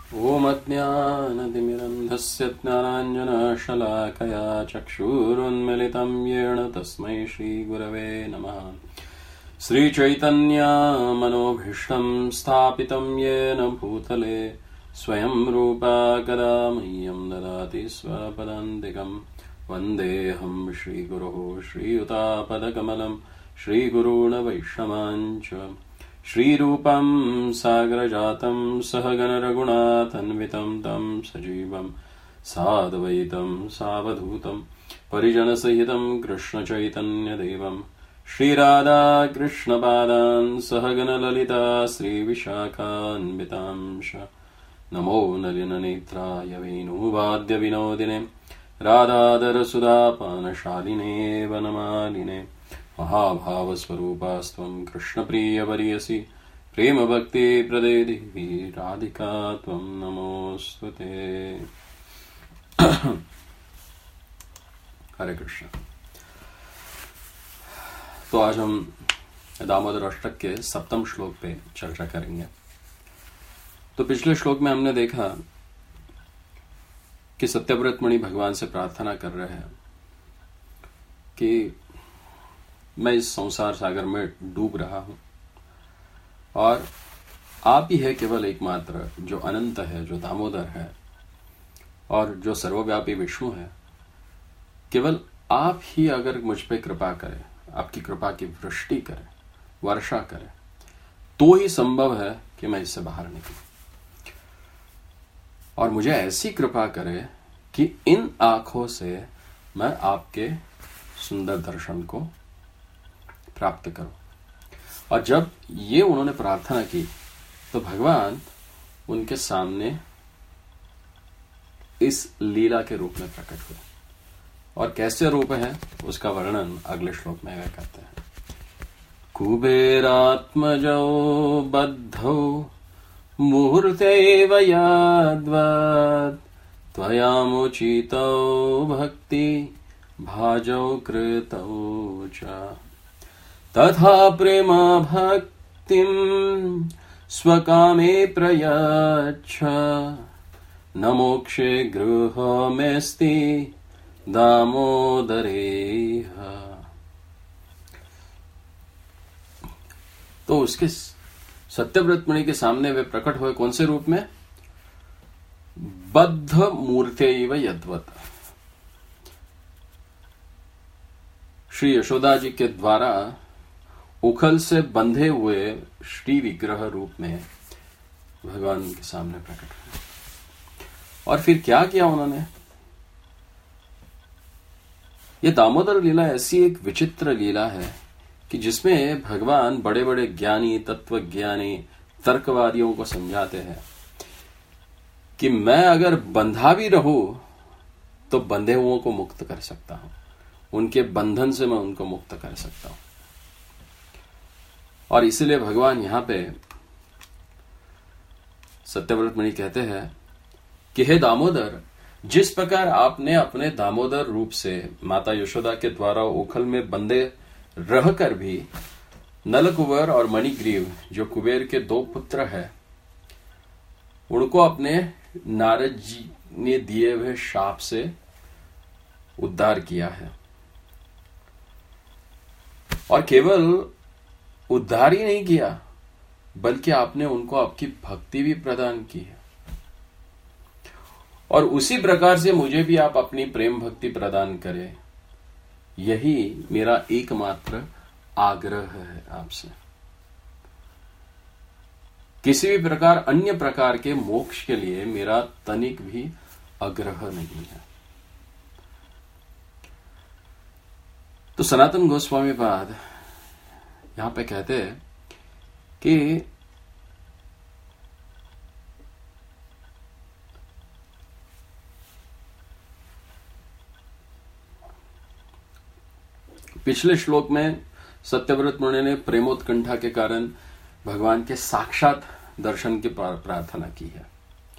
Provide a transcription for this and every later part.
ॐ अज्ञानतिमिरन्धस्य ज्ञानाञ्जनशलाकया चक्षुरुन्मिलितं येन तस्मै श्रीगुरवे नमः। श्रीचैतन्यमनोभीष्टं स्थापितं येन भूतले स्वयं रूपा कदा मह्यं ददाति स्वपदान्तिकं। वन्देऽहं श्रीगुरुः श्रीयुतापदकमलं श्रीगुरून् वैष्णवांश्च। श्रीरूपं सागरजातं सहगणरघुनाथान्वितं तं सजीवं साद्वैतं सावधूतं परिजनसहितं कृष्णचैतन्यदेवं श्रीराधाकृष्णपादान् सहगणललिता श्रीविशाखान्वितांश्च। नमो नलिननेत्राय वेणुवाद्यविनोदिने राधाधरसुधापानशालिने वनमालिने महाभावस्वरूपास्त्वं कृष्णप्रियवर्यसि प्रेमभक्तिप्रदे देवी राधिका त्वं नमोऽस्तुते। हरे कृष्ण। तो आज हम दामोदर अष्टक के 7वें श्लोक पे चर्चा करेंगे। तो पिछले श्लोक में हमने देखा कि सत्यव्रत मणि भगवान से प्रार्थना कर रहे हैं कि मैं इस संसार सागर में डूब रहा हूं और आप ही है केवल एकमात्र जो अनंत है, जो दामोदर है और जो सर्वव्यापी विष्णु है। केवल आप ही अगर मुझ पे कृपा करें, आपकी कृपा की वृष्टि करें, वर्षा करें, तो ही संभव है कि मैं इससे बाहर निकलूं। और मुझे ऐसी कृपा करे कि इन आंखों से मैं आपके सुंदर दर्शन को प्राप्त करो। और जब ये उन्होंने प्रार्थना की तो भगवान उनके सामने इस लीला के रूप में प्रकट हुए। और कैसे रूप है उसका वर्णन अगले श्लोक में करते हैं। कुबेरात्मजौ बद्धौ मुहूर्तैव याद्वत् त्वयामुचितौ भक्ति भाजौ कृतौ च तथा प्रेम भक्तिं स्वकामे प्रयच्छ न मोक्षे गृहमेस्ति दामोदरेह। तो उसके सत्यव्रत मणि के सामने वे प्रकट हुए कौन से रूप में? बद्ध मूर्तेव यद्वत्। श्री यशोदा जी के द्वारा उखल से बंधे हुए श्री विग्रह रूप में भगवान के सामने प्रकट हुए। और फिर क्या किया उन्होंने? यह दामोदर लीला ऐसी एक विचित्र लीला है कि जिसमें भगवान बड़े बड़े ज्ञानी, तत्वज्ञानी, तर्कवादियों को समझाते हैं कि मैं अगर बंधा भी रहूं तो बंधे हुओं को मुक्त कर सकता हूं, उनके बंधन से मैं उनको मुक्त कर सकता हूं। और इसीलिए भगवान यहां पे सत्यव्रत मणि कहते हैं कि हे दामोदर, जिस प्रकार आपने अपने दामोदर रूप से माता यशोदा के द्वारा ओखल में बंधे रहकर भी नलकुबर और मणिग्रीव जो कुबेर के 2 पुत्र हैं उनको अपने नारद जी ने दिए हुए शाप से उद्धार किया है। और केवल उद्धार ही नहीं किया बल्कि आपने उनको आपकी भक्ति भी प्रदान की है। और उसी प्रकार से मुझे भी आप अपनी प्रेम भक्ति प्रदान करें, यही मेरा एकमात्र आग्रह है आपसे। किसी भी प्रकार अन्य प्रकार के मोक्ष के लिए मेरा तनिक भी आग्रह नहीं है। तो सनातन गोस्वामी पाद यहां पे कहते हैं कि पिछले श्लोक में सत्यव्रत मणि ने प्रेमोत्कंठा के कारण भगवान के साक्षात दर्शन की प्रार्थना की है।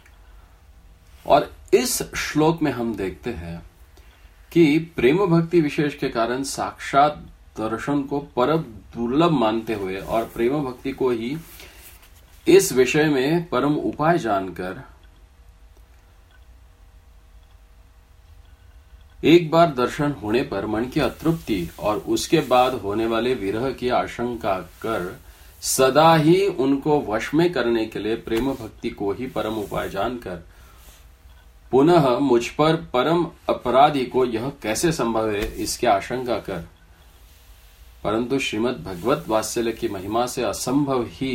और इस श्लोक में हम देखते हैं कि प्रेम भक्ति विशेष के कारण साक्षात दर्शन को परम दुर्लभ मानते हुए और प्रेम भक्ति को ही इस विषय में परम उपाय जानकर एक बार दर्शन होने पर मन की अतृप्ति और उसके बाद होने वाले विरह की आशंका कर सदा ही उनको वश में करने के लिए प्रेम भक्ति को ही परम उपाय जानकर पुनः मुझ पर परम अपराधी को यह कैसे संभव है इसकी आशंका कर, परंतु श्रीमद् भगवत वात्सल्य की महिमा से असंभव ही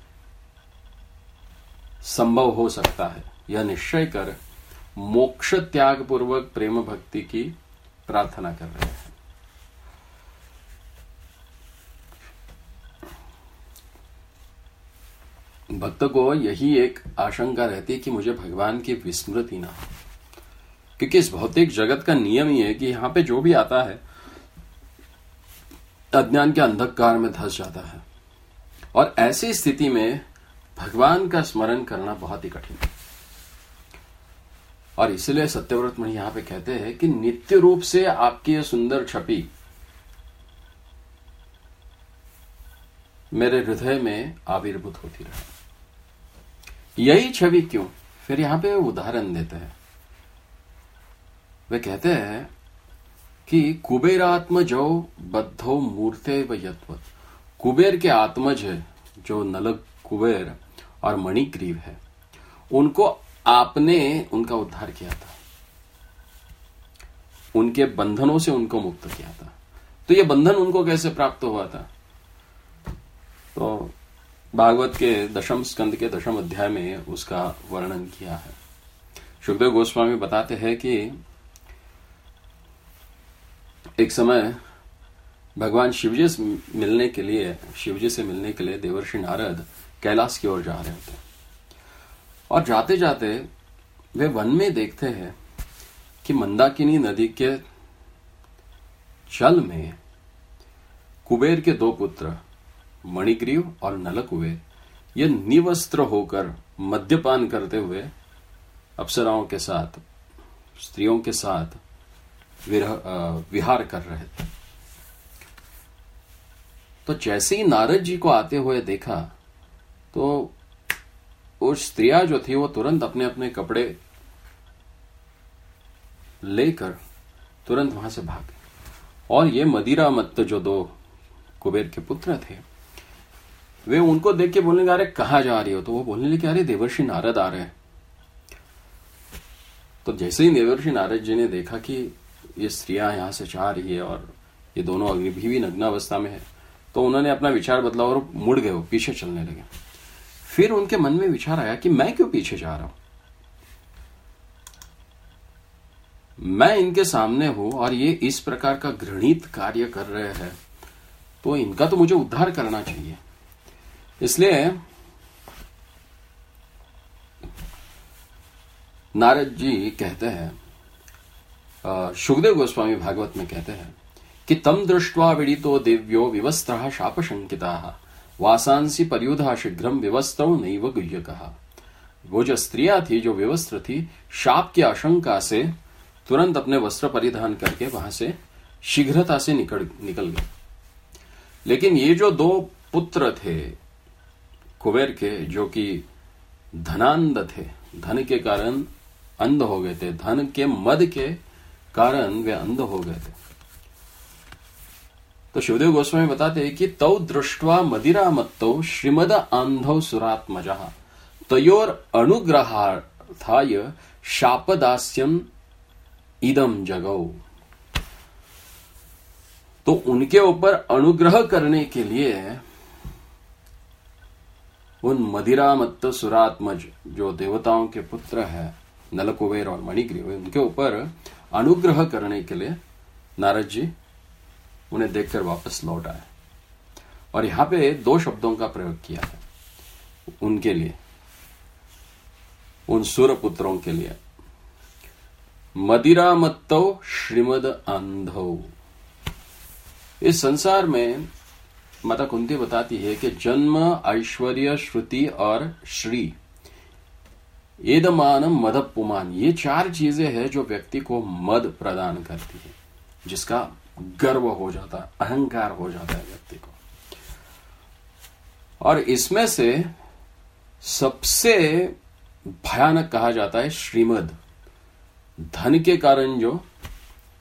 संभव हो सकता है, यह निश्चय कर मोक्ष त्याग पूर्वक प्रेम भक्ति की प्रार्थना कर रहे हैं। भक्त को यही एक आशंका रहती है कि मुझे भगवान की विस्मृति ना हो, क्योंकि इस भौतिक जगत का नियम ही है कि यहां पे जो भी आता है अज्ञान के अंधकार में धंस जाता है, और ऐसी स्थिति में भगवान का स्मरण करना बहुत ही कठिन है। और इसलिए सत्यव्रत मणि यहां पे कहते हैं कि नित्य रूप से आपकी यह सुंदर छवि मेरे हृदय में आविर्भूत होती रहे। यही छवि क्यों? फिर यहां पे उदाहरण देते हैं। वे कहते हैं कि कुबेरात्मजो बद्धो मूर्ते व यत्वत, कुबेर के आत्मज है जो नल कुबेर और मणिग्रीव है, उनको आपने उनका उद्धार किया था, उनके बंधनों से उनको मुक्त किया था। तो ये बंधन उनको कैसे प्राप्त हुआ था? तो भागवत के दशम स्कंद के दशम अध्याय में उसका वर्णन किया है। सुखदेव गोस्वामी बताते हैं कि एक समय भगवान शिवजी से मिलने के लिए देवर्षि नारद कैलाश की ओर जा रहे थे, और जाते जाते वे वन में देखते हैं कि मंदाकिनी नदी के जल में कुबेर के दो पुत्र मणिग्रीव और नलकुबेर ये निवस्त्र होकर मद्यपान करते हुए अप्सराओं के साथ, स्त्रियों के साथ विहार कर रहे थे। तो जैसे ही नारद जी को आते हुए देखा तो वो स्त्रियां जो थी वो तुरंत अपने अपने कपड़े लेकर तुरंत वहां से भागे, और ये मदिरा मत्त जो दो कुबेर के पुत्र थे वे उनको देख के बोलने लगे, अरे कहां जा रही हो? तो वो बोलने लगे, अरे देवर्षि नारद आ रहे हैं। तो जैसे ही देवर्षि नारद जी ने देखा कि ये स्त्रियां यहां से जा रही है और ये दोनों अभी भी नग्नावस्था में है, तो उन्होंने अपना विचार बदला और मुड़ गए, वो पीछे चलने लगे। फिर उनके मन में विचार आया कि मैं क्यों पीछे जा रहा हूं, मैं इनके सामने हूं और ये इस प्रकार का घृणित कार्य कर रहे हैं, तो इनका तो मुझे उद्धार करना चाहिए। इसलिए नारद जी कहते हैं, सुखदेव गोस्वामी भागवत में कहते हैं कि तम दृष्ट्वा विदितो दिव्यो विवस्त्रः शापशंकिताः वासांसी परियुधा शीघ्रम विवस्त्रौ नैव गुह्यकः। वो जो स्त्रियां थी, जो विवस्त्र थी, शाप की आशंका से तुरंत अपने वस्त्र परिधान करके वहां से शीघ्रता से निकल गए। लेकिन ये जो दो पुत्र थे कुबेर के, जो कि धनांध थे, धन के कारण अंध हो गए थे, धन के मद के कारण वे अंध हो गए थे। तो शिवदेव गोस्वामी बताते हैं कि तौ दृष्ट्वा मदिरा मत्तौ श्रीमद आंधौ सुरात्मजः तयोर अनुग्रहार्थाय शापदास्यम इदम जगौ। तो उनके ऊपर अनुग्रह करने के लिए उन मदिरा मत्त सुरात्मज जो देवताओं के पुत्र है नलकुबेर और मणिग्रीव, उनके ऊपर अनुग्रह करने के लिए नारद जी उन्हें देखकर वापस लौट आए। और यहां पे दो शब्दों का प्रयोग किया है उनके लिए, उन सूर पुत्रों के लिए, मदिरा मत्तौ श्रीमद आंधौ। इस संसार में माता कुंती बताती है कि जन्म, ऐश्वर्य, श्रुति और श्री, एदमानम मद पुमान, ये चार चीजें हैं जो व्यक्ति को मद प्रदान करती है, जिसका गर्व हो जाता है, अहंकार हो जाता है व्यक्ति को। और इसमें से सबसे भयानक कहा जाता है श्रीमद, धन के कारण जो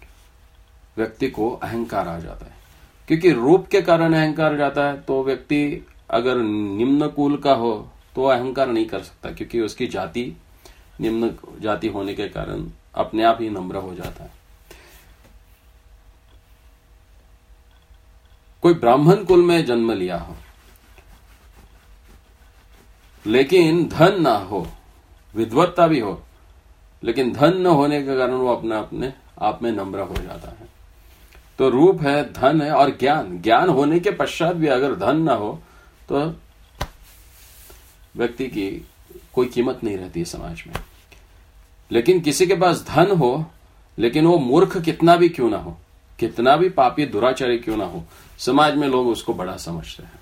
व्यक्ति को अहंकार आ जाता है। क्योंकि रूप के कारण अहंकार जाता है, तो व्यक्ति अगर निम्न कुल का हो तो अहंकार नहीं कर सकता, क्योंकि उसकी जाति निम्न जाति होने के कारण अपने आप ही नम्र हो जाता है। कोई ब्राह्मण कुल में जन्म लिया हो लेकिन धन ना हो, विद्वत्ता भी हो लेकिन धन न होने के कारण वो अपने आप में नम्र हो जाता है। तो रूप है, धन है और ज्ञान होने के पश्चात भी अगर धन ना हो तो व्यक्ति की कोई कीमत नहीं रहती है समाज में। लेकिन किसी के पास धन हो लेकिन वो मूर्ख कितना भी क्यों ना हो, कितना भी पापी दुराचारी क्यों ना हो, समाज में लोग उसको बड़ा समझते हैं।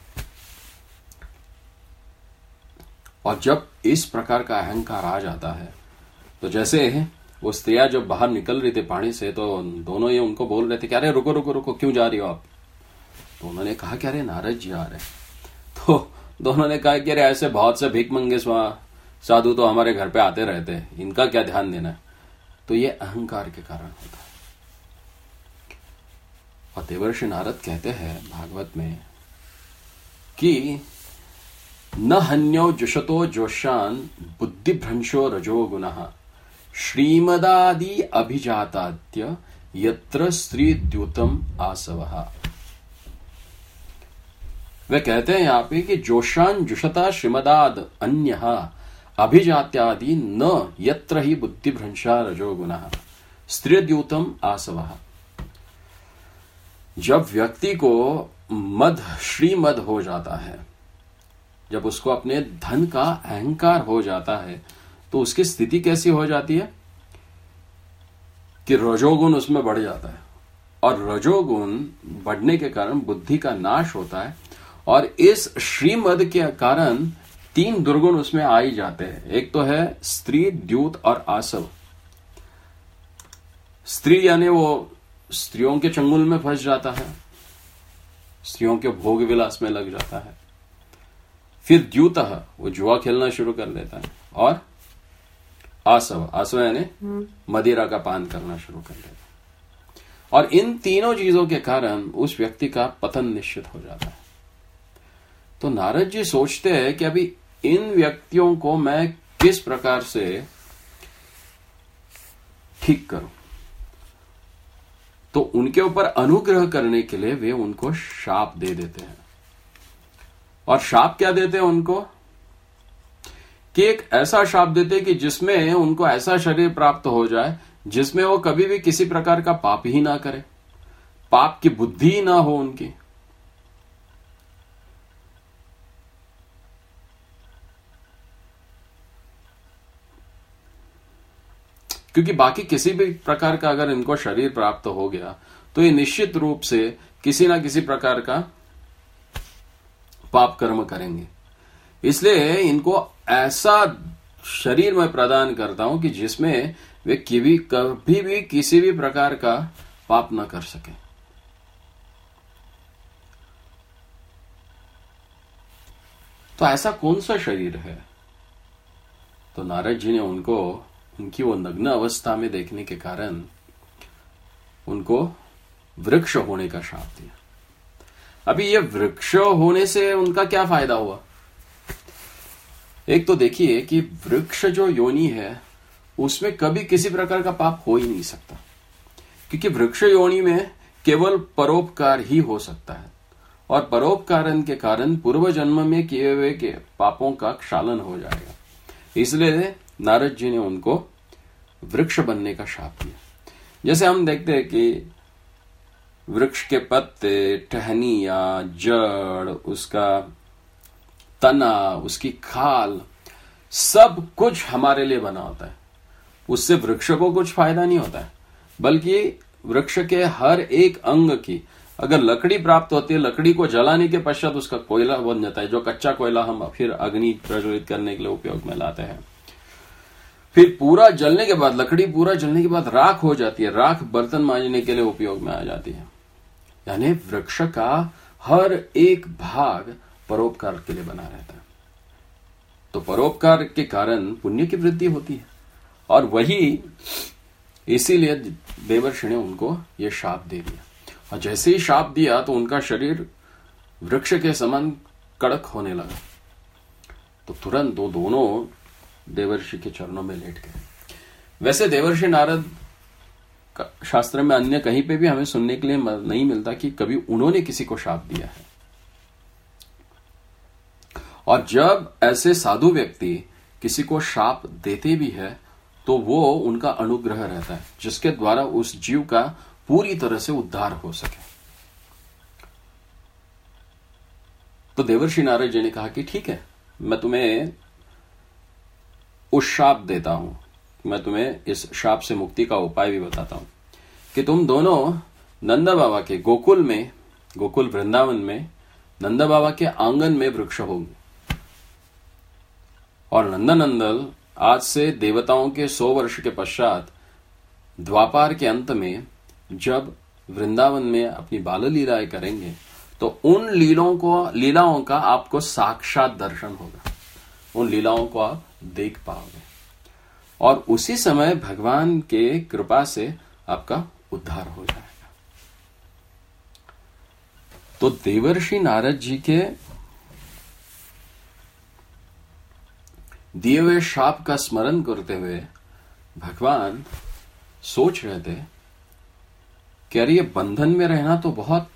और जब इस प्रकार का अहंकार आ जाता है तो जैसे वो स्त्रियां जब बाहर निकल रही थी पानी से, तो दोनों ये उनको बोल रहे थे कि अरे रुको रुको रुको, क्यों जा रही हो आप? तो उन्होंने कहा कि अरे नारद जी आ रहे। तो दोनों ने कहा कि अरे ऐसे बहुत से भीख मंगे साधु तो हमारे घर पे आते रहते हैं, इनका क्या ध्यान देना है। तो ये अहंकार के कारण होता है। और देवर्षि नारद कहते हैं भागवत में कि न हन्यो जुषतो जोशान बुद्धिभ्रंशो रजो गुणः श्रीमदादि अभिजाताद्य यत्र स्त्री द्यूतम आसवः। वे कहते हैं यहां पे कि जोशान जुषता श्रीमदाद अन्यः अभिजात्यादि न यत्र ही बुद्धिभ्रंशा रजो गुणः स्त्री द्यूतम आसवः। जब व्यक्ति को श्रीमद हो जाता है, जब उसको अपने धन का अहंकार हो जाता है, तो उसकी स्थिति कैसी हो जाती है कि रजोगुण उसमें बढ़ जाता है। और रजोगुण बढ़ने के कारण बुद्धि का नाश होता है। और इस श्रीमद के कारण 3 दुर्गुण उसमें आ ही जाते हैं। एक तो है स्त्री, द्यूत और आसव। स्त्री यानी वो स्त्रियों के चंगुल में फंस जाता है, स्त्रियों के भोग विलास में लग जाता है। फिर द्यूतः वो जुआ खेलना शुरू कर देता है। और आसव यानी मदिरा का पान करना शुरू कर देता है। और इन तीनों चीजों के कारण उस व्यक्ति का पतन निश्चित हो जाता है। तो नारद जी सोचते हैं कि अभी इन व्यक्तियों को मैं किस प्रकार से ठीक करूं। तो उनके ऊपर अनुग्रह करने के लिए वे उनको शाप दे देते हैं। और शाप क्या देते हैं उनको कि एक ऐसा शाप देते हैं कि जिसमें उनको ऐसा शरीर प्राप्त हो जाए जिसमें वो कभी भी किसी प्रकार का पाप ही ना करे, पाप की बुद्धि ही ना हो उनकी। क्योंकि बाकी किसी भी प्रकार का अगर इनको शरीर प्राप्त हो गया तो ये निश्चित रूप से किसी ना किसी प्रकार का पाप कर्म करेंगे। इसलिए इनको ऐसा शरीर में प्रदान करता हूं कि जिसमें वे कभी भी किसी भी प्रकार का पाप न कर सके। तो ऐसा कौन सा शरीर है? तो नारद जी ने उनकी वो नग्न अवस्था में देखने के कारण उनको वृक्ष होने का शाप दिया। अभी ये वृक्ष होने से उनका क्या फायदा हुआ? एक तो देखिए कि वृक्ष जो योनि है उसमें कभी किसी प्रकार का पाप हो ही नहीं सकता, क्योंकि वृक्ष योनि में केवल परोपकार ही हो सकता है। और परोपकार के कारण पूर्व जन्म में किए हुए के पापों का क्षालन हो जाएगा। इसलिए नारद जी ने उनको वृक्ष बनने का शाप दिया। जैसे हम देखते हैं कि वृक्ष के पत्ते, टहनिया, जड़, उसका तना, उसकी खाल, सब कुछ हमारे लिए बना होता है। उससे वृक्ष को कुछ फायदा नहीं होता है, बल्कि वृक्ष के हर एक अंग की अगर लकड़ी प्राप्त होती है, लकड़ी को जलाने के पश्चात उसका कोयला बन जाता है, जो कच्चा कोयला हम फिर अग्नि प्रज्वलित करने के लिए उपयोग में लाते हैं। फिर पूरा जलने के बाद, लकड़ी पूरा जलने के बाद राख हो जाती है। राख बर्तन मांजने के लिए उपयोग में आ जाती है। यानी वृक्ष का हर एक भाग परोपकार के लिए बना रहता है। तो परोपकार के कारण पुण्य की वृद्धि होती है। और वही इसीलिए देवर्षि ने उनको यह शाप दे दिया। और जैसे ही शाप दिया तो उनका शरीर वृक्ष के समान कड़क होने लगा। तो तुरंत वो दोनों देवर्षि के चरणों में लेट गए। वैसे देवर्षि नारद का शास्त्र में अन्य कहीं पे भी हमें सुनने के लिए नहीं मिलता कि कभी उन्होंने किसी को शाप दिया है। और जब ऐसे साधु व्यक्ति किसी को शाप देते भी है तो वो उनका अनुग्रह रहता है, जिसके द्वारा उस जीव का पूरी तरह से उद्धार हो सके। तो देवर्षि नारद जी ने कहा कि ठीक है, मैं तुम्हें उस शाप देता हूं, मैं तुम्हें इस शाप से मुक्ति का उपाय भी बताता हूं कि तुम दोनों नंद बाबा के गोकुल वृंदावन में नंद बाबा के आंगन में वृक्ष होंगे। और नंदनंदन आज से देवताओं के 100 वर्ष के पश्चात द्वापार के अंत में जब वृंदावन में अपनी बाल लीलाएं करेंगे तो उन लीलाओं का आपको साक्षात दर्शन होगा, उन लीलाओं को आप देख पाओगे और उसी समय भगवान के कृपा से आपका उद्धार हो जाएगा। तो देवर्षि नारद जी के दिए हुए शाप का स्मरण करते हुए भगवान सोच रहे थे कि अरे ये बंधन में रहना तो बहुत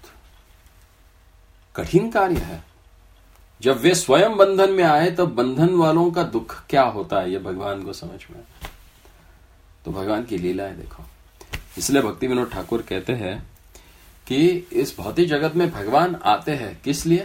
कठिन कार्य है। जब वे स्वयं बंधन में आए तब बंधन वालों का दुख क्या होता है ये भगवान को समझ में। तो भगवान की लीलाएं देखो। इसलिए भक्ति विनोद ठाकुर कहते हैं कि इस भौतिक जगत में भगवान आते हैं किस लिए?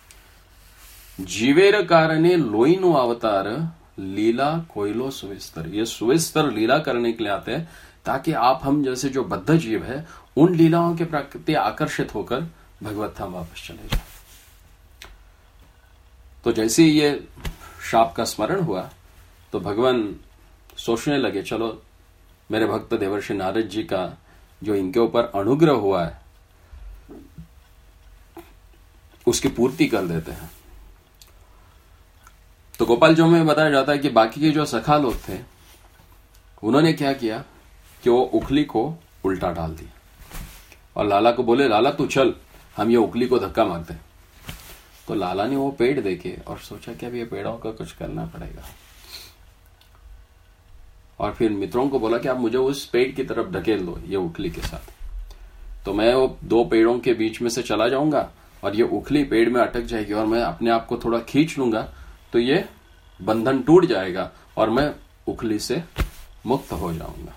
जीवेर कारणे लोइनो अवतार लीला कोइलो सुविस्तर। ये सुविस्तर लीला करने के लिए आते हैं ताकि आप हम जैसे जो बद्ध जीव है उन लीलाओं के प्रति आकर्षित होकर भगवत धाम वापस चले जाए। तो जैसे ही ये शाप का स्मरण हुआ तो भगवान सोचने लगे चलो मेरे भक्त देवर्षि नारद जी का जो इनके ऊपर अनुग्रह हुआ है उसकी पूर्ति कर देते हैं। तो गोपाल जो में बताया जाता है कि बाकी के जो सखा लोग थे उन्होंने क्या किया कि वो उखली को उल्टा डाल दिया और लाला को बोले लाला तू चल हम ये उखली को धक्का मारते हैं। तो लाला ने वो पेड़ देखे और सोचा कि अब ये पेड़ों का कुछ करना पड़ेगा और फिर मित्रों को बोला कि आप मुझे उस पेड़ की तरफ ढकेल दो ये उखली के साथ। तो मैं वो 2 पेड़ों के बीच में से चला जाऊंगा और ये उखली पेड़ में अटक जाएगी और मैं अपने आप को थोड़ा खींच लूंगा तो ये बंधन टूट जाएगा और मैं उखली से मुक्त हो जाऊंगा।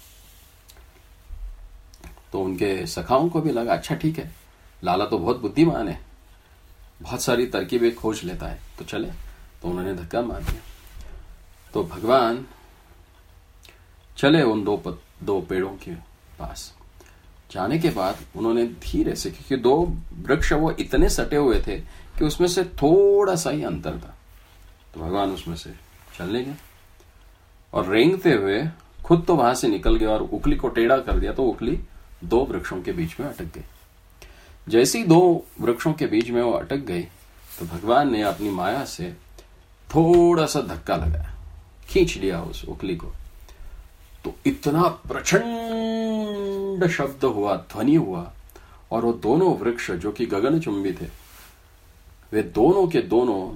तो उनके सखाओं को भी लगा अच्छा ठीक है, लाला तो बहुत बुद्धिमान है, बहुत सारी तरकीबें खोज लेता है, तो चले। तो उन्होंने धक्का मार दिया। तो भगवान चले उन 2 पेड़ों के पास। जाने के बाद उन्होंने धीरे से, क्योंकि 2 वृक्ष वो इतने सटे हुए थे कि उसमें से थोड़ा सा ही अंतर था, तो भगवान उसमें से चलने गए और रेंगते हुए खुद तो वहां से निकल गए और उखली को टेढ़ा कर दिया तो उखली 2 वृक्षों के बीच में अटक गई। जैसे ही 2 वृक्षों के बीच में वो अटक गई तो भगवान ने अपनी माया से थोड़ा सा धक्का लगाया, खींच लिया उस उखली को। तो इतना प्रचंड शब्द हुआ, ध्वनि हुआ और वो दोनों वृक्ष जो कि गगनचुंबी थे वे दोनों के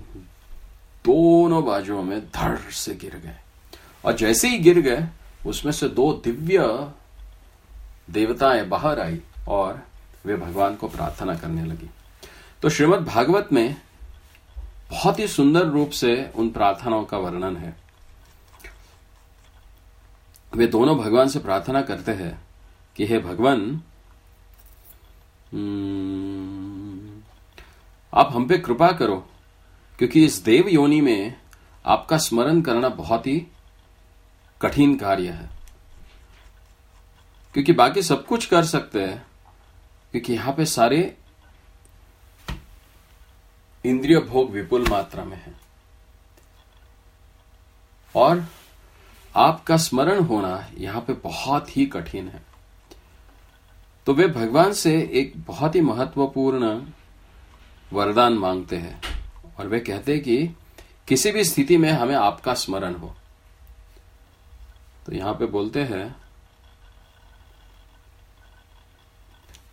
दोनों बाजुओं में धड़ से गिर गए और जैसे ही गिर गए उसमें से 2 दिव्य देवताएं बाहर आई और वे भगवान को प्रार्थना करने लगी। तो श्रीमद् भागवत में बहुत ही सुंदर रूप से उन प्रार्थनाओं का वर्णन है। वे दोनों भगवान से प्रार्थना करते हैं कि हे भगवान आप हम पे कृपा करो, क्योंकि इस देव योनि में आपका स्मरण करना बहुत ही कठिन कार्य है। क्योंकि बाकी सब कुछ कर सकते हैं, क्योंकि यहां पे सारे इंद्रिय भोग विपुल मात्रा में है और आपका स्मरण होना यहां पे बहुत ही कठिन है। तो वे भगवान से एक बहुत ही महत्वपूर्ण वरदान मांगते हैं और वे कहते हैं कि किसी भी स्थिति में हमें आपका स्मरण हो। तो यहां पे बोलते हैं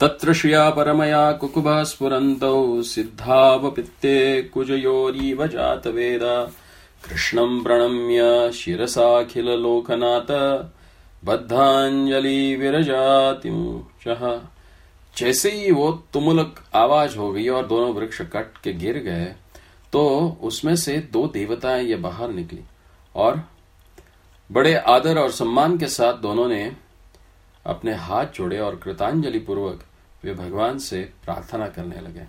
तत्र श्रिया परमया कुकुभः स्फुरन्तौ सिद्धावपित्ते कुजयोरीव जातवेदा कृष्णं प्रणम्य शिरसाखिललोकनाथ बद्धांजलि विरजातिमुचः। जैसे ही वो तुमुलक आवाज हो गई और दोनों वृक्ष कट के गिर गए तो उसमें से दो देवताएं ये बाहर निकली और बड़े आदर और सम्मान के साथ दोनों ने अपने हाथ जोड़े और कृतांजलि पूर्वक वे भगवान से प्रार्थना करने लगे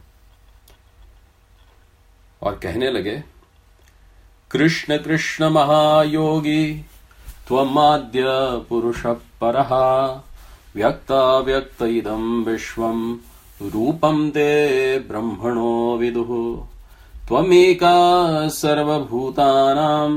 और कहने लगे, कृष्ण कृष्ण महायोगी त्वमाद्य पुरुषः परः व्यक्ताव्यक्त इदं विश्वं रूपं ते ब्रह्मणो विदुः त्वमेका सर्वभूतानां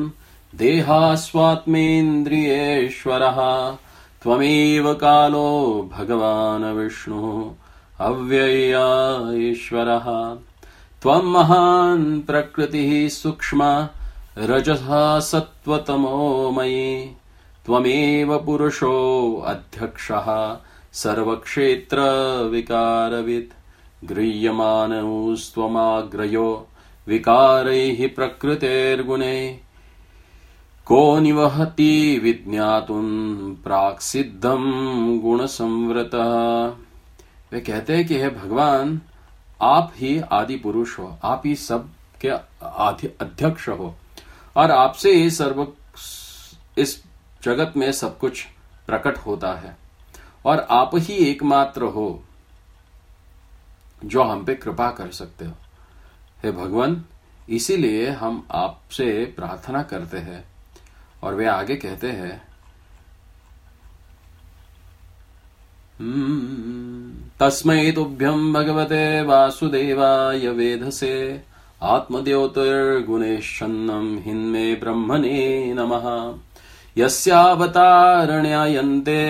देहास्वात्मेन्द्रियेश्वरः त्वमेव कालो भगवान् विष्णुः अव्यय ईश्वरः त्वं महान् प्रकृतिः सूक्ष्मा रजः सत्त्वतमोमयी त्वमेव पुरुषो अध्यक्षः सर्वक्षेत्र विकारवित् गृह्यमानोस्त्वमाग्रयो विकारैः प्रकृतेर्गुणैः को निवहति विज्ञातुं प्राक्सिद्धं गुणसंवृतः। वे कहते हैं कि हे भगवान, आप ही आदि पुरुष हो, आप ही सब के अध्यक्ष हो और आपसे ही इस जगत में सब कुछ प्रकट होता है और आप ही एकमात्र हो जो हम पे कृपा कर सकते हो। हे भगवान, इसीलिए हम आपसे प्रार्थना करते हैं। और वे आगे कहते हैं, तस्मै तुभ्यं भगवते वासुदेवाय वेधसे आत्मद्योतिर्गुणेशन्नं हिन्मे ब्रह्मणे नमः। यस्यावतारण्यायन्ते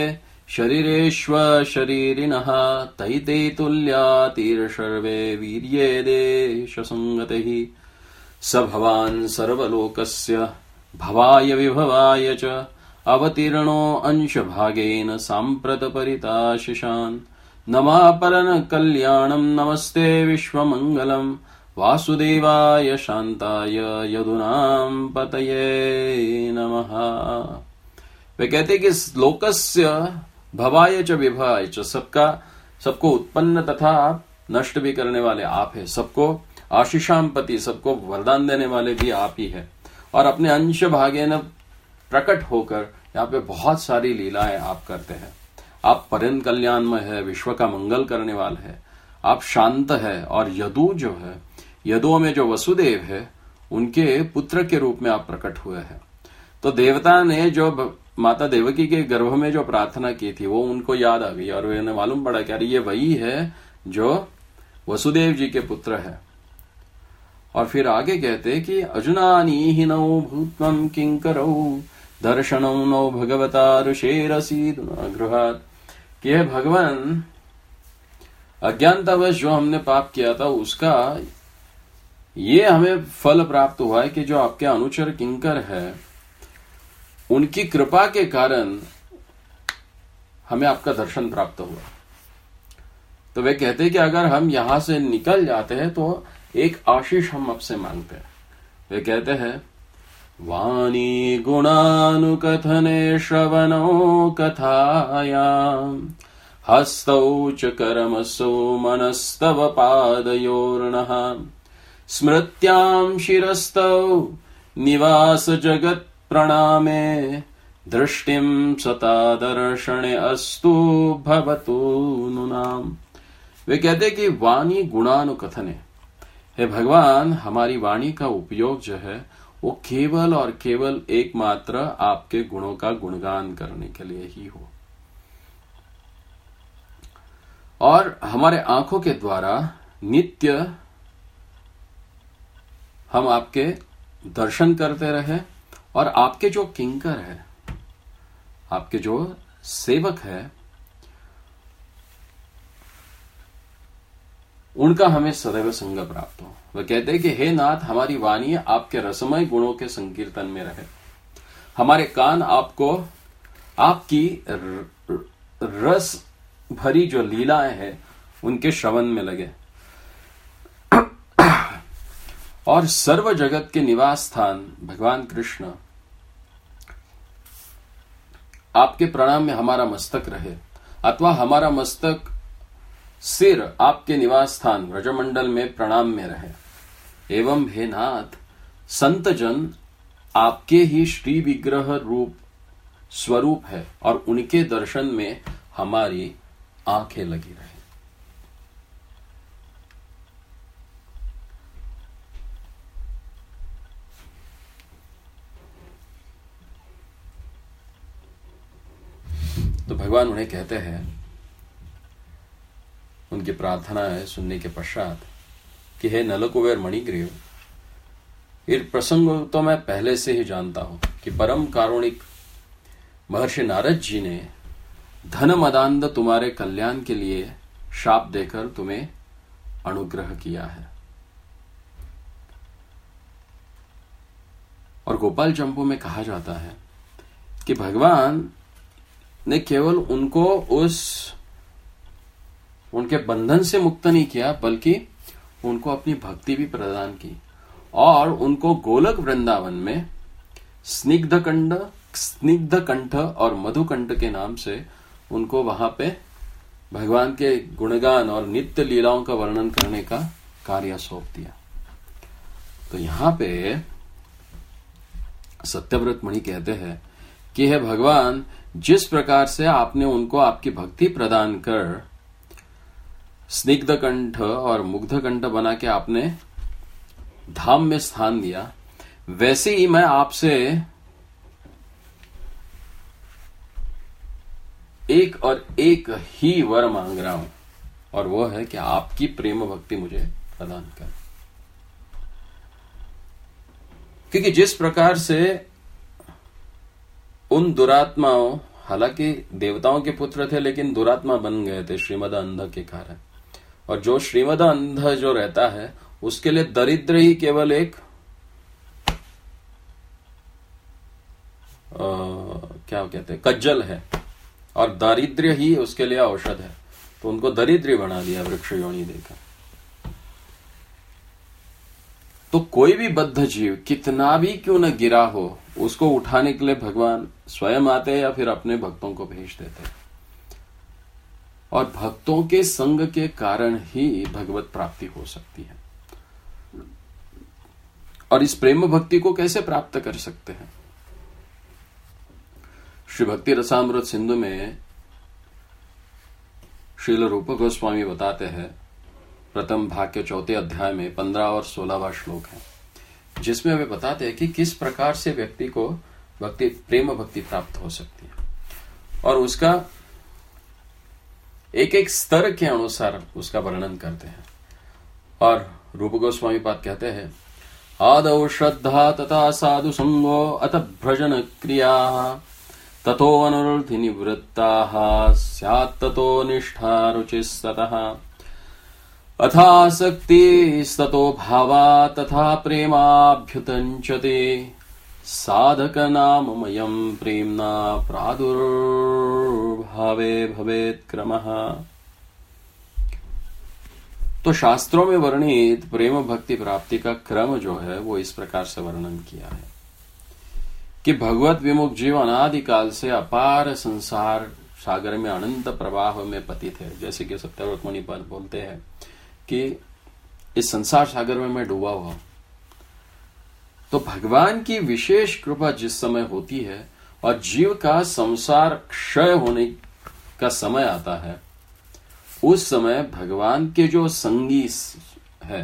शरीरेष्वशरीरिणः तैते तुल्यातिर्शर्वे वीर्ये देशसंगतैः स भवान् सर्वलोकस्य भवाय विभवाय च अवतीर्णो अंशभागेन साम्प्रतपरिताशिषान् नमः परन कल्याणं नमस्ते विश्वमङ्गलम् वासुदेवाय शांताय यदुनाम पतये नमः। वे कहते कि लोकस्य भवाय च विभवाय च, सबको उत्पन्न तथा नष्ट भी करने वाले आप है, सबको आशीषाम पति, सबको वरदान देने वाले भी आप ही है और अपने अंश भागे न प्रकट होकर यहाँ पे बहुत सारी लीलाएं आप करते हैं। आप परम कल्याणमय है, विश्व का मंगल करने वाला है, आप शांत है और यदु जो है, यदुओं में जो वसुदेव है उनके पुत्र के रूप में आप प्रकट हुए हैं। तो देवता ने जो माता देवकी के गर्भ में जो प्रार्थना की थी वो उनको याद आ गई और उन्हें मालूम पड़ा कि अरे ये वही है जो वसुदेव जी के पुत्र है। और फिर आगे कहते कि अजुनानी ही नौ भूतम किंकरौ दर्शनौ नौ भगवता ऋषेरसी गृहात, कि हे भगवान, अज्ञानतावश जो हमने पाप किया था उसका ये हमें फल प्राप्त हुआ है कि जो आपके अनुचर किंकर है उनकी कृपा के कारण हमें आपका दर्शन प्राप्त हुआ। तो वे कहते हैं कि अगर हम यहां से निकल जाते हैं तो एक आशीष हम आपसे मांगते हैं। वे कहते हैं, वाणी गुणानुकथने श्रवणो कथायां हस्तौ च करमसौ मनस्तव पादयोर्नः स्मृत्यां शिरस्तौ निवास जगत् प्रणामे दृष्टिं सता दर्शने अस्तु भवतु नुनाम। वे कहते कि वाणी गुणानुकथने, हे भगवान, हमारी वाणी का उपयोग जो है वो केवल और केवल एकमात्र आपके गुणों का गुणगान करने के लिए ही हो और हमारे आंखों के द्वारा नित्य हम आपके दर्शन करते रहे और आपके जो किंकर है, आपके जो सेवक है, उनका हमें सदैव संग प्राप्त हो। वह कहते हैं कि हे नाथ, हमारी वाणी आपके रसमय गुणों के संकीर्तन में रहे, हमारे कान आपको, आपकी रस भरी जो लीलाएं हैं उनके श्रवण में लगे और सर्व जगत के निवास स्थान भगवान कृष्ण आपके प्रणाम में हमारा मस्तक रहे, अथवा हमारा मस्तक सिर आपके निवास स्थान व्रजमंडल में प्रणाम में रहे। एवं हे नाथ, संत जन आपके ही श्री विग्रह रूप स्वरूप है और उनके दर्शन में हमारी आंखें लगी रहे। तो भगवान उन्हें कहते हैं, उनकी प्रार्थना है सुनने के पश्चात कि हे नलकुबेर मणिग्रीव, इस प्रसंग तो मैं पहले से ही जानता हूं कि परम कारुणिक महर्षि नारद जी ने धन मदांध तुम्हारे कल्याण के लिए शाप देकर तुम्हें अनुग्रह किया है। और गोपाल चंपू में कहा जाता है कि भगवान ने केवल उनको उनके बंधन से मुक्त नहीं किया, बल्कि उनको अपनी भक्ति भी प्रदान की और उनको गोलक वृंदावन में स्निग्ध कंठ और मधुकंठ के नाम से उनको वहां पे भगवान के गुणगान और नित्य लीलाओं का वर्णन करने का कार्य सौंप दिया। तो यहां पे सत्यव्रत मुनि कहते हैं कि हे भगवान, जिस प्रकार से आपने उनको आपकी भक्ति प्रदान कर स्निग्ध कंठ और मुग्ध कंठ बना के आपने धाम में स्थान दिया, वैसे ही मैं आपसे एक और एक ही वर मांग रहा हूं, और वो है कि आपकी प्रेम भक्ति मुझे प्रदान कर। क्योंकि जिस प्रकार से उन दुरात्माओं, हालांकि देवताओं के पुत्र थे लेकिन दुरात्मा बन गए थे श्रीमद अंध के कारण, और जो श्रीमद अंध जो रहता है उसके लिए दरिद्र ही केवल एक क्या कहते हैं, कज्जल है, और दारिद्र्य ही उसके लिए औषध है। तो उनको दरिद्र बना दिया वृक्ष योनि देकर। तो कोई भी बद्ध जीव कितना भी क्यों न गिरा हो, उसको उठाने के लिए भगवान स्वयं आते या फिर अपने भक्तों को भेज देते, और भक्तों के संग के कारण ही भगवत प्राप्ति हो सकती है। और इस प्रेम भक्ति को कैसे प्राप्त कर सकते हैं? श्री भक्ति रसामृत सिंधु में श्रील रूप गोस्वामी बताते हैं, प्रथम भाग के 4 अध्याय में 15 और 16वां श्लोक है, जिसमें वे बताते हैं कि किस प्रकार से व्यक्ति को प्रेम भक्ति प्राप्त हो सकती है, और उसका एक एक स्तर के अनुसार उसका वर्णन करते हैं। और रूप गोस्वामी पाद कहते हैं, आदौ श्रद्धा तथा साधु संगो अत भ्रजन क्रिया ततो अनुरुद्धि निवृत्ताः स्यात् ततो निष्ठा रुचिस्ततः अथासक्तिस्ततो भावा तथा प्रेमाभ्युतञ्चते साधकनाममयं प्रेम्णा प्रादुर्भावे भवेत् क्रमः। तो शास्त्रों में वर्णित प्रेम भक्ति प्राप्ति का क्रम जो है वो इस प्रकार से वर्णन किया है कि भगवत विमुख जीव अनादिकाल से अपार संसार सागर में अनंत प्रवाह में पतित है। जैसे कि सत्यव्रत मुनि बोलते हैं कि इस संसार सागर में मैं डूबा हुआ हूं। तो भगवान की विशेष कृपा जिस समय होती है और जीव का संसार क्षय होने का समय आता है, उस समय भगवान के जो संगी है,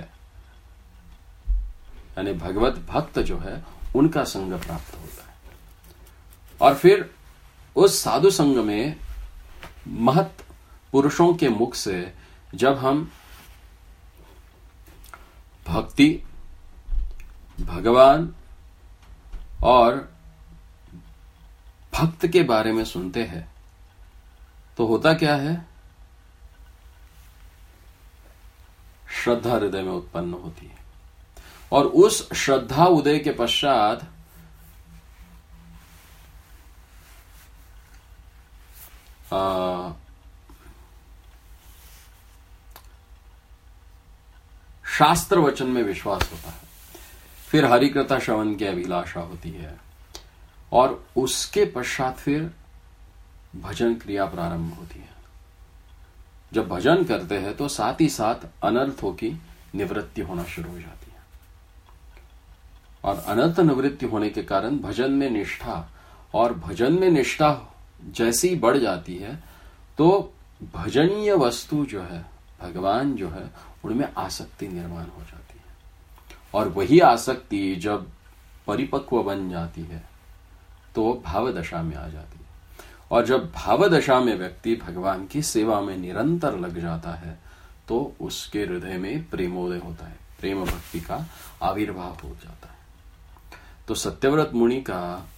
यानी भगवत भक्त जो है, उनका संग प्राप्त होता है। और फिर उस साधु संग में महत पुरुषों के मुख से जब हम भक्ति, भगवान और भक्त के बारे में सुनते हैं, तो होता क्या है, श्रद्धा हृदय में उत्पन्न होती है। और उस श्रद्धा उदय के पश्चात शास्त्र वचन में विश्वास होता है, फिर हरिकथा श्रवण की अभिलाषा होती है, और उसके पश्चात फिर भजन क्रिया प्रारंभ होती है। जब भजन करते हैं तो साथ ही साथ अनर्थों की निवृत्ति होना शुरू हो जाती है, और अनर्थ निवृत्ति होने के कारण भजन में निष्ठा, और भजन में निष्ठा जैसी ही बढ़ जाती है तो भजनीय वस्तु जो है, भगवान जो है, उनमें आसक्ति निर्माण हो जाती है, और वही आसक्ति जब परिपक्व बन जाती है तो भाव दशा में आ जाती है, और जब भाव दशा में व्यक्ति भगवान की सेवा में निरंतर लग जाता है तो उसके हृदय में प्रेमोदय होता है, प्रेम भक्ति का आविर्भाव हो जाता है। तो सत्यव्रत मुनि का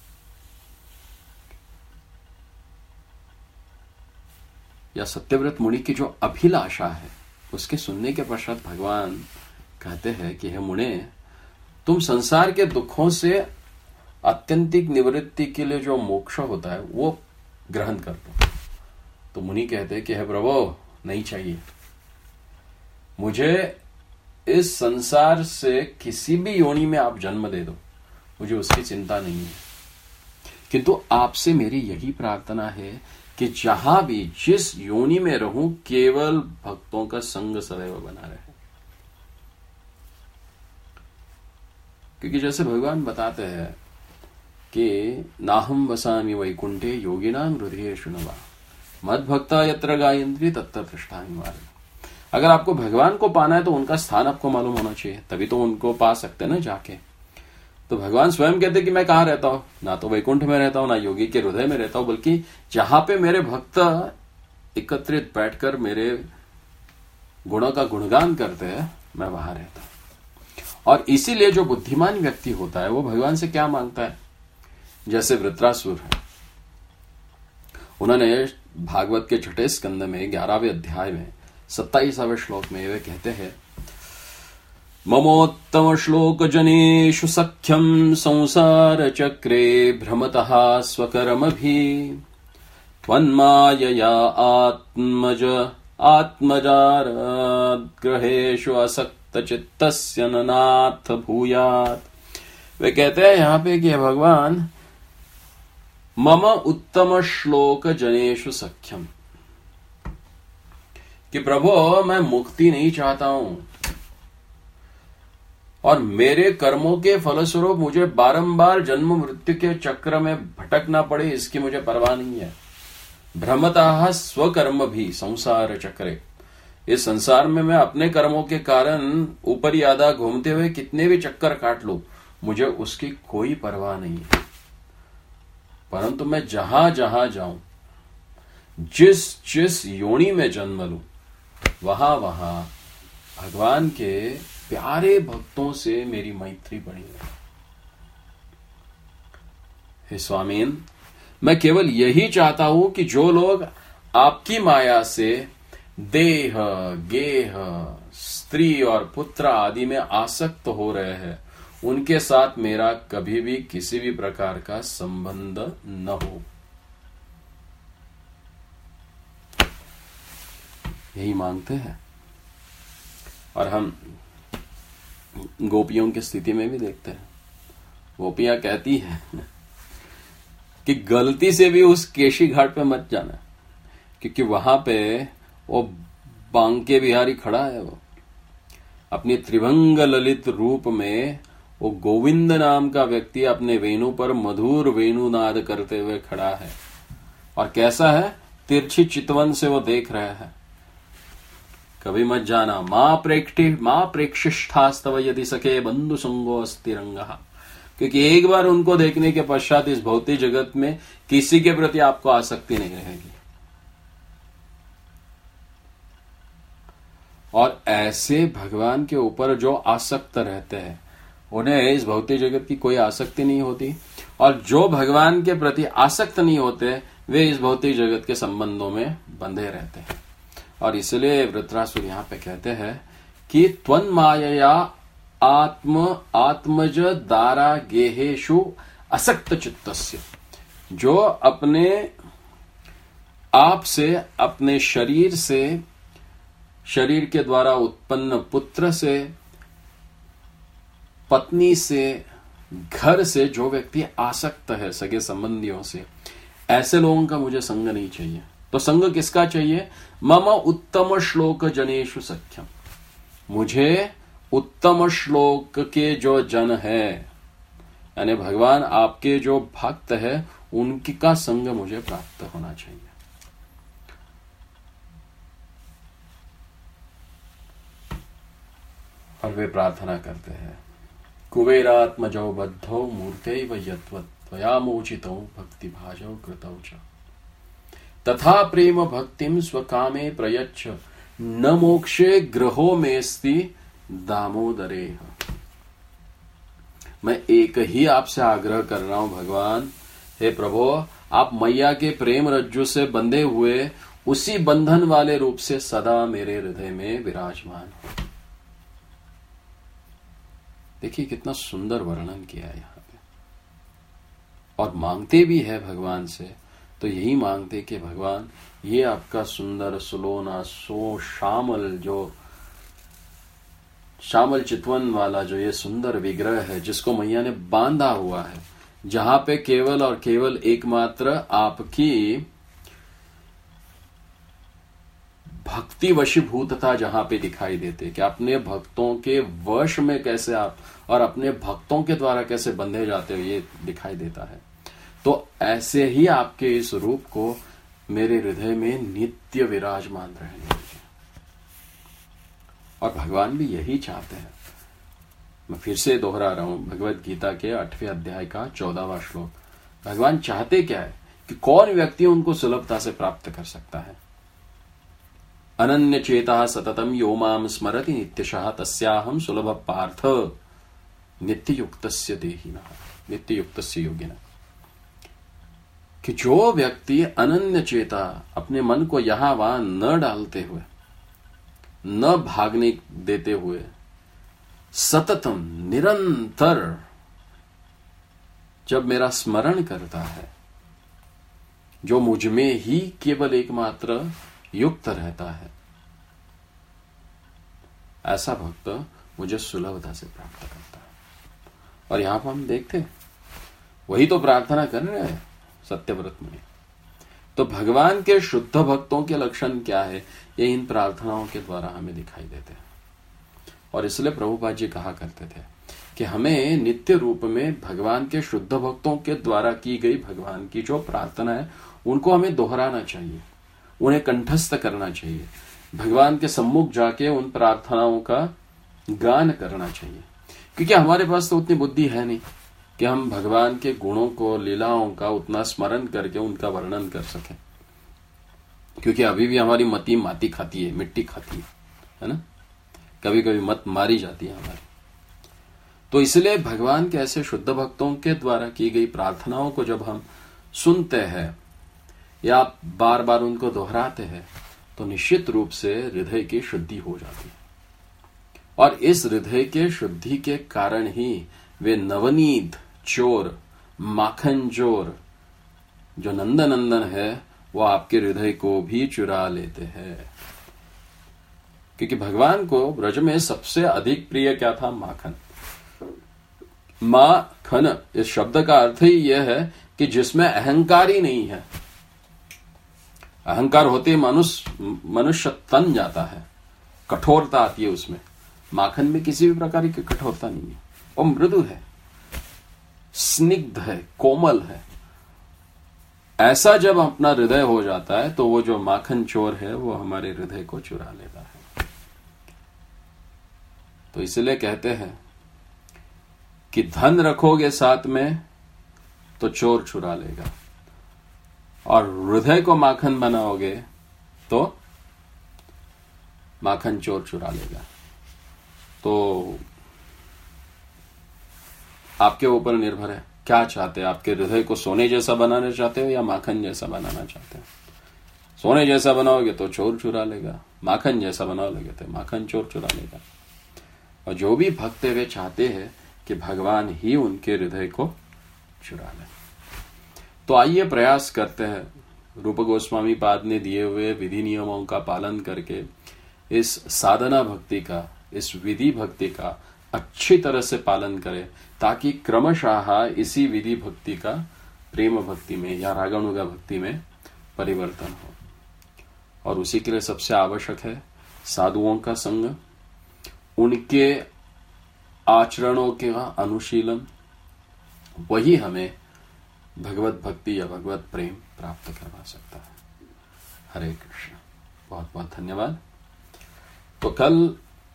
या सत्यव्रत मुनि की जो अभिलाषा है, उसके सुनने के पश्चात भगवान कहते हैं कि हे मुने, तुम संसार के दुखों से आत्यंतिक निवृत्ति के लिए जो मोक्ष होता है वो ग्रहण कर दो। तो मुनि कहते हैं कि हे प्रभु, नहीं चाहिए, मुझे इस संसार से किसी भी योनि में आप जन्म दे दो, मुझे उसकी चिंता नहीं है, किंतु आपसे मेरी यही प्रार्थना है कि जहां भी जिस योनि में रहूं केवल भक्तों का संग सदैव बना रहे। क्योंकि जैसे भगवान बताते हैं कि नाहम वसामि वैकुंठे योगिनां हृदयेषु नवा मद भक्ता यत्र गायन्ति तत्र तिष्ठामि मार्गे। अगर आपको भगवान को पाना है तो उनका स्थान आपको मालूम होना चाहिए, तभी तो उनको पा सकते हैं ना जाके। तो भगवान स्वयं कहते कि मैं कहाँ रहता हूं, ना तो वैकुंठ में रहता हूं, ना योगी के हृदय में रहता हूं, बल्कि जहां पे मेरे भक्त एकत्रित बैठकर मेरे गुणों का गुणगान करते हैं, मैं वहां रहता हूं। और इसीलिए जो बुद्धिमान व्यक्ति होता है वो भगवान से क्या मांगता है, जैसे वृत्रासुर है, उन्होंने भागवत के छठे स्कंद में 11वें अध्याय में 27वें श्लोक में वे कहते हैं, ममोत्तम श्लोक जनेषु सख्यम संसार चक्रे भ्रमतः स्वकर्मभि त्वन्मायया आत्मजारग्रहेषु असक्त चित्तस्य नाथ भूयात्। वे कहते हैं यहां पे कि भगवान, मम उत्तम श्लोक जनेषु सख्यम, कि प्रभु मैं मुक्ति नहीं चाहता हूं और मेरे कर्मों के फलस्वरूप मुझे बारंबार जन्म मृत्यु के चक्र में भटकना पड़े, इसकी मुझे परवाह नहीं है। भ्रमतः स्वकर्म भी संसार चक्रे, इस संसार में मैं अपने कर्मों के कारण ऊपर आधा घूमते हुए कितने भी चक्कर काट लूं, मुझे उसकी कोई परवाह नहीं है। परंतु मैं जहां जहां जाऊं, जिस जिस योनि में जन्म लूं, वहां वहां भगवान के प्यारे भक्तों से मेरी मैत्री बनी रहे। हे स्वामीन, मैं केवल यही चाहता हूं कि जो लोग आपकी माया से देह, गेह, स्त्री और पुत्र आदि में आसक्त हो रहे हैं, उनके साथ मेरा कभी भी किसी भी प्रकार का संबंध न हो। यही मांगते हैं। और हम गोपियों की स्थिति में भी देखते हैं, गोपियां कहती हैं कि गलती से भी उस केशी घाट पे मत जाना, क्योंकि वहां पे वो बांके बिहारी खड़ा है, वो अपनी त्रिभंग ललित रूप में वो गोविंद नाम का व्यक्ति अपने वेणु पर मधुर वेणुनाद करते हुए खड़ा है। और कैसा है, तिरछी चितवन से वो देख रहा है। कभी मत जाना, मां प्रेक्षिष्ठास्तव यदि सके बंधु संगो अस्थिरंगः, क्योंकि एक बार उनको देखने के पश्चात इस भौतिक जगत में किसी के प्रति आपको आसक्ति नहीं रहेगी। और ऐसे भगवान के ऊपर जो आसक्त रहते हैं, उन्हें इस भौतिक जगत की कोई आसक्ति नहीं होती, और जो भगवान के प्रति आसक्त नहीं होते, वे इस भौतिक जगत के संबंधों में बंधे रहते हैं। और इसलिए वृत्रासुर यहां पे कहते हैं कि त्वन्मायया आत्मज दारा गेहेषु असक्त चित्तस्य, जो अपने आप से, अपने शरीर से, शरीर के द्वारा उत्पन्न पुत्र से पत्नी से, घर से जो व्यक्ति आसक्त है सगे संबंधियों से, ऐसे लोगों का मुझे संग नहीं चाहिए। तो संग किसका चाहिए? मम उत्तम श्लोक जनेषु सख्यम, मुझे उत्तम श्लोक के जो जन है, यानी भगवान आपके जो भक्त है, उनकी का संग मुझे प्राप्त होना चाहिए। और वे प्रार्थना करते हैं, कुबेरात्मजौ बद्धौ मूर्तैव यद्वत् त्वयामोचितौ भक्ति भाजौ कृतौ च तथा प्रेम भक्तिम स्वकामे प्रयच्छ न मोक्षे ग्रहो मेस्ति दामोदरेह। मैं एक ही आपसे आग्रह कर रहा हूं भगवान, हे प्रभु, आप मैया के प्रेम रज्जु से बंधे हुए उसी बंधन वाले रूप से सदा मेरे हृदय में विराजमान हो। देखिए कितना सुंदर वर्णन किया है यहां पे। और मांगते भी है भगवान से, तो यही मांगते कि भगवान ये आपका सुंदर सुलोना सो श्यामल, जो श्यामल चितवन वाला जो ये सुंदर विग्रह है, जिसको मैया ने बांधा हुआ है, जहां पे केवल और केवल एकमात्र आपकी भक्ति वशीभूतता जहां पे दिखाई देते, कि अपने भक्तों के वश में कैसे आप और अपने भक्तों के द्वारा कैसे बंधे जाते हो, ये दिखाई देता है। तो ऐसे ही आपके इस रूप को मेरे हृदय में नित्य विराजमान रहने दीजिए। और भगवान भी यही चाहते हैं। मैं फिर से दोहरा रहा हूं, भगवत गीता के 8वें अध्याय का 14वां श्लोक। भगवान चाहते क्या है कि कौन व्यक्ति उनको सुलभता से प्राप्त कर सकता है। अनन्य चेता सततम यो माम स्मरति नित्यशः तस्याहम सुलभ पार्थ नित्ययुक्तस्य देहिनः नित्ययुक्तस्य योगिनः। कि जो व्यक्ति अनन्य चेता, अपने मन को यहां वहां न डालते हुए, न भागने देते हुए, सततम निरंतर जब मेरा स्मरण करता है, जो मुझ में ही केवल एकमात्र युक्त रहता है, ऐसा भक्त मुझे सुलभता से प्राप्त करता है। और यहां पर हम देखते हैं वही तो प्रार्थना कर रहे हैं सत्यव्रत मुनि। तो भगवान के शुद्ध भक्तों के लक्षण क्या है, ये इन प्रार्थनाओं के द्वारा हमें दिखाई देते हैं। और इसलिए प्रभुपाद जी कहा करते थे कि हमें नित्य रूप में भगवान के शुद्ध भक्तों के द्वारा की गई भगवान की जो प्रार्थना है, उनको हमें दोहराना चाहिए, उन्हें कंठस्थ करना चाहिए, भगवान के सम्मुख जाके उन प्रार्थनाओं का गान करना चाहिए। क्योंकि हमारे पास तो उतनी बुद्धि है नहीं कि हम भगवान के गुणों को, लीलाओं का उतना स्मरण करके उनका वर्णन कर सकें। क्योंकि अभी भी हमारी मति माती खाती है, मिट्टी खाती है ना, कभी कभी मत मारी जाती है हमारी। तो इसलिए भगवान के ऐसे शुद्ध भक्तों के द्वारा की गई प्रार्थनाओं को जब हम सुनते हैं या बार बार उनको दोहराते हैं, तो निश्चित रूप से हृदय की शुद्धि हो जाती है। और इस हृदय के शुद्धि के कारण ही वे नवनीत चोर, माखन चोर जो नंदनंदन है, वो आपके हृदय को भी चुरा लेते हैं। क्योंकि भगवान को ब्रज में सबसे अधिक प्रिय क्या था? माखन। माखन इस शब्द का अर्थ ही यह है कि जिसमें अहंकार ही नहीं है। अहंकार होते मनुष्य तन जाता है, कठोरता आती है उसमें। माखन में किसी भी प्रकार की कठोरता नहीं है, वो मृदु है, स्निग्ध है, कोमल है। ऐसा जब अपना हृदय हो जाता है, तो वो जो माखन चोर है वो हमारे हृदय को चुरा लेता है। तो इसलिए कहते हैं कि धन रखोगे साथ में तो चोर चुरा लेगा, और हृदय को माखन बनाओगे तो माखन चोर चुरा लेगा। तो आपके ऊपर निर्भर है, क्या चाहते हैं? आपके हृदय को सोने जैसा बनाना चाहते हो या माखन जैसा बनाना चाहते हो? सोने जैसा बनाओगे तो चोर चुरा लेगा, माखन जैसा बनाओगे तो माखन चोर चुरा लेगा। और जो भी भक्त वे चाहते हैं कि भगवान ही उनके हृदय को चुरा ले। तो आइए प्रयास करते हैं, रूप गोस्वामी पाद ने दिए हुए विधि नियमों का पालन करके इस साधना भक्ति का, इस विधि भक्ति का अच्छी तरह से पालन करें, ताकि क्रमशः इसी विधि भक्ति का प्रेम भक्ति में या रागानुगा भक्ति में परिवर्तन हो। और उसी के लिए सबसे आवश्यक है साधुओं का संग, उनके आचरणों का अनुशीलन, वही हमें भगवत भक्ति या भगवत प्रेम प्राप्त करवा सकता है। हरे कृष्ण। बहुत बहुत धन्यवाद। तो कल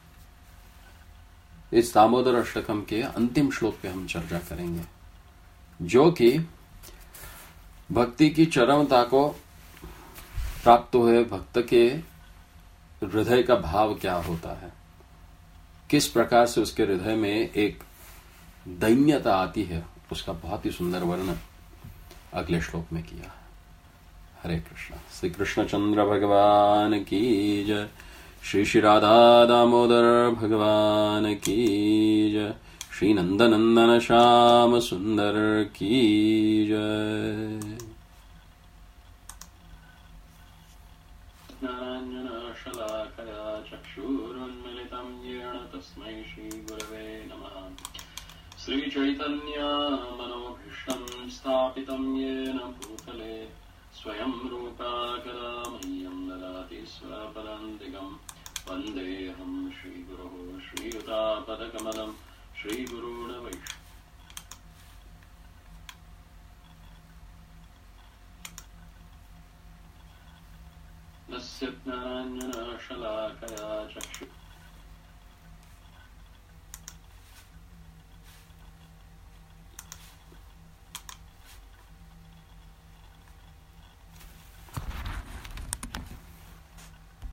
इस दामोदर अष्टकम के अंतिम श्लोक पे हम चर्चा करेंगे, जो कि भक्ति की चरमता को प्राप्त हुए भक्त के हृदय का भाव क्या होता है, किस प्रकार से उसके हृदय में एक दैन्यता आती है, उसका बहुत ही सुंदर वर्णन अगले श्लोक में किया है। हरे कृष्ण। श्री कृष्णचंद्र भगवान की जय। श्री श्री राधा दामोदर भगवान की जय। श्री नंदनंदन श्याम सुंदर की जय। शलाकया चक्षुरुन्मिलितं येन तस्मै श्रीगुरवे नमः। श्रीचैतन्य मनोभीष्टं स्थापितं येन भूतले स्वयं रूपा कदा मह्यं ददाति स्वपदान्तिकं। वन्देऽहं श्रीगुरोः श्रीयुतापदकमलं श्रीगुरून् वैष्णवम्। ज्ञानाञ्जनशलाकया चक्षु